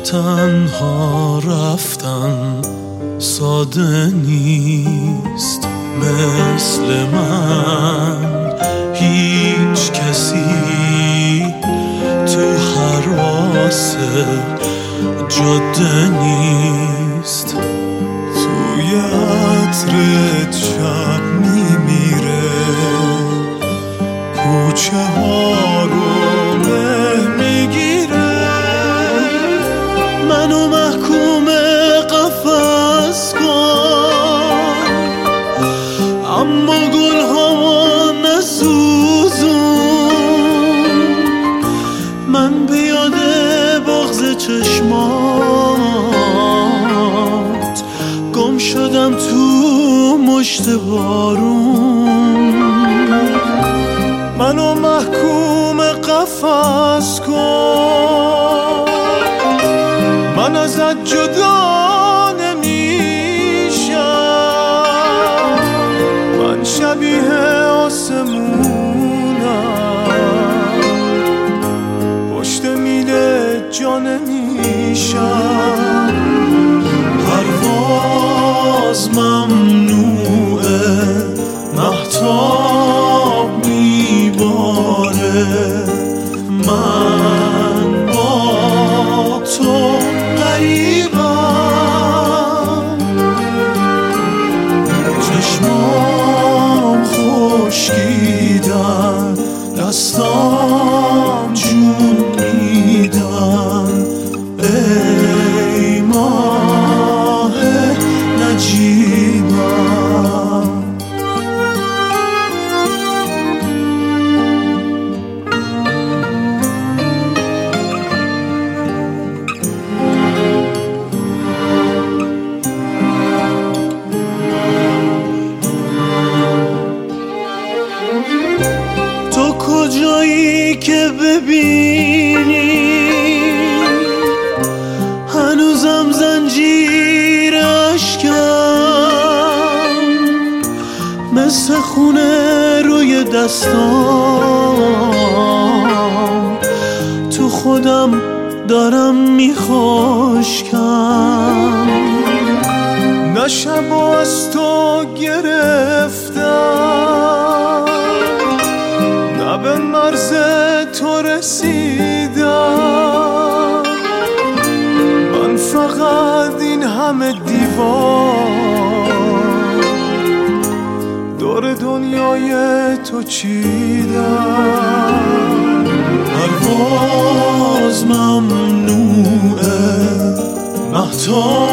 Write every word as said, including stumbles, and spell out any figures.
تنها رفتن ساده نیست، مثل من هیچ کسی تو حراس جاده نیست. توی عطرت شب میمیره، کوچه ها رو مه میگیره، منو محکوم قفس کن، اما گل ها نسوزون. من به یاد بغض چشمات گم شدم تو مشت بارون، منو محکوم قفس کن، من ازت جدا نمیشم، من شبیه آسمونم، پشت میله جا نمیشم. پرواز ممنوعه، مهتاب میباره، من با تو غریبم، چشمام خشکیدن، دستام جون میدن، ای ماه نجیبم. تو کجایی که ببینی هنوزم زنجیر عشقم، مثل خونه روی دستام، تو خودم دارم میخشکم. نه شب از تو گرفتم، نه به مرز تو رسیدم، من فقط این همه دیوار دور دنیای تو چیدم. پرواز ممنوعه، مهتاب